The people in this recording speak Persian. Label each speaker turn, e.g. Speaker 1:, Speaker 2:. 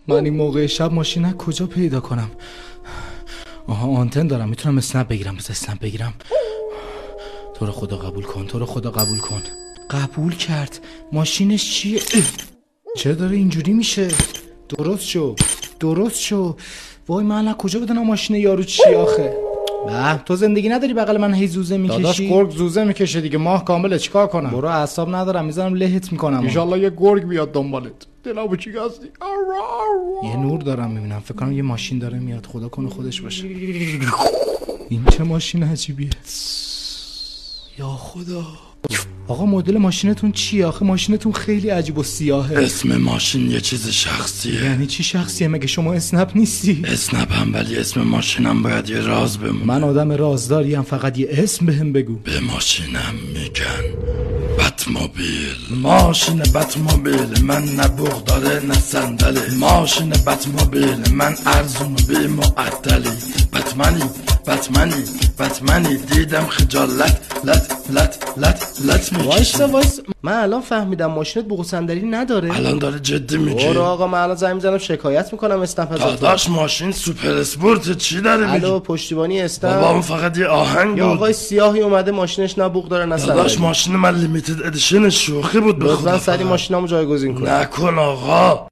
Speaker 1: من این موقع شب ماشین کجا پیدا کنم؟ آها آنتن دارم، میتونم اسنپ بگیرم. بس اسنپ بگیرم. تو رو خدا قبول کن، تو رو خدا قبول کن. قبول کرد. ماشینش چیه؟ چرا داره اینجوری میشه؟ درست شو. وای من الان کجا بدونم ماشین یارو چی آخه؟ نه تو زندگی نداری بغل من هی زوزه میکشی؟ داداش گرگ زوزه میکشه دیگه، ماه کامله چیکار کنم؟ برو اعصاب ندارم، میذارم لهت میکنم. ان شاء الله یه گرگ بیاد دنبالت. دلابو چی هستی؟ یه نور دارم میبینم، فکر کنم یه ماشین داره میاد، خدا کنه خودش باشه. این چه ماشین عجیبیه. یا خدا. آقا مدل ماشینتون چیه؟ آخه ماشینتون خیلی عجیب و سیاهه.
Speaker 2: اسم ماشین یه چیز شخصیه.
Speaker 1: یعنی چی شخصیه؟ مگه شما اسنپ نیستی؟
Speaker 2: اسنپم، ولی اسم ماشینم باید یه راز بمونه.
Speaker 1: من آدم رازداریم، فقط یه اسم بهم بگو.
Speaker 2: به ماشینم میگن بتموبیل. ماشین بتموبیل من نه بوق داره نه صندلی. ماشین بتموبیل من ارزون و بی معطلی. بتمنی دیدم خجالت لت میکشی.
Speaker 1: وایس من الان فهمیدم ماشینت بوق صندلی نداره.
Speaker 2: الان داره جدی میگی؟
Speaker 1: برو آقا من الان زنگ میزنم شکایت میکنم اسنپ ازت.
Speaker 2: داداش ماشین سوپر اسپورت چی داره میگی؟
Speaker 1: الو پشتیبانی اسنپ.
Speaker 2: بابا اون فقط یه آهنگ بود.
Speaker 1: یا آقای سیاهی اومده ماشینش نه بوق داره نه صندلی.
Speaker 2: داداش ماشین من لیمیتد ادیشن شوخی بود.
Speaker 1: لطفا سری ماشینامو جایگزین کن.
Speaker 2: نکن آقا.